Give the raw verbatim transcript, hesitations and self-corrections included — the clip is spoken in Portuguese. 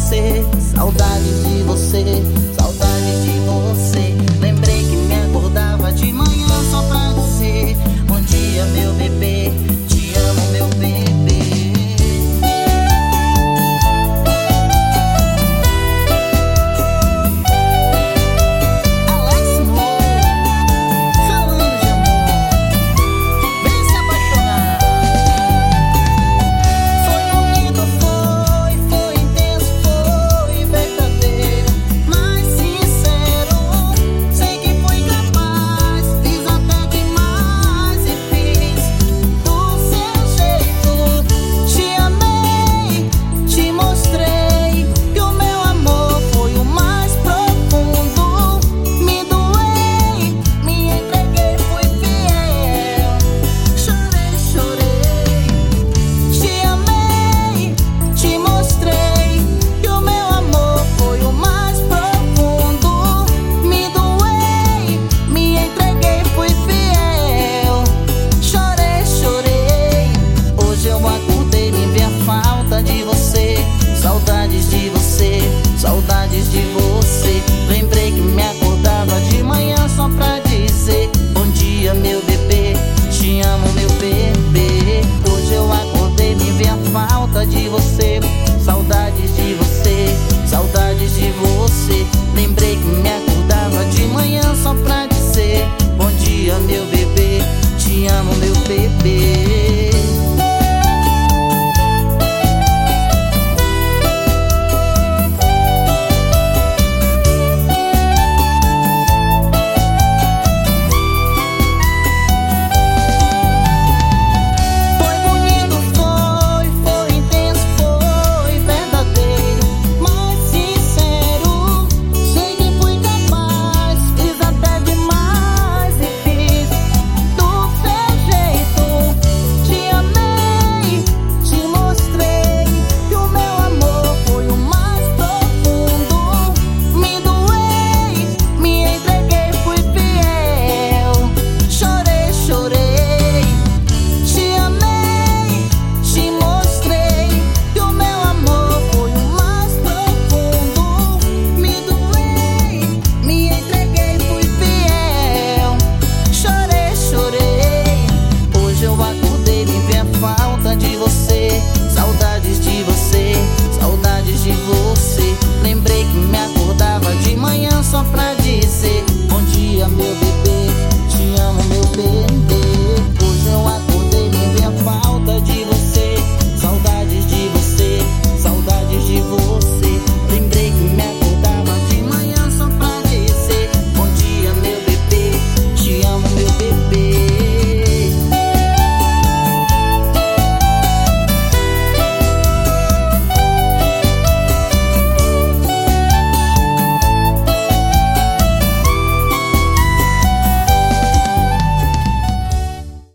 você, saudades de você, saudades de você. Lembrei que me acordava de manhã só pra dizer bom dia, meu bebê, te amo, meu bebê. Saudades de você, saudades de você. Lembrei que me acordava de manhã só pra dizer bom dia, meu bebê, te amo, meu bebê. Hoje eu acordei, me vi a falta de você.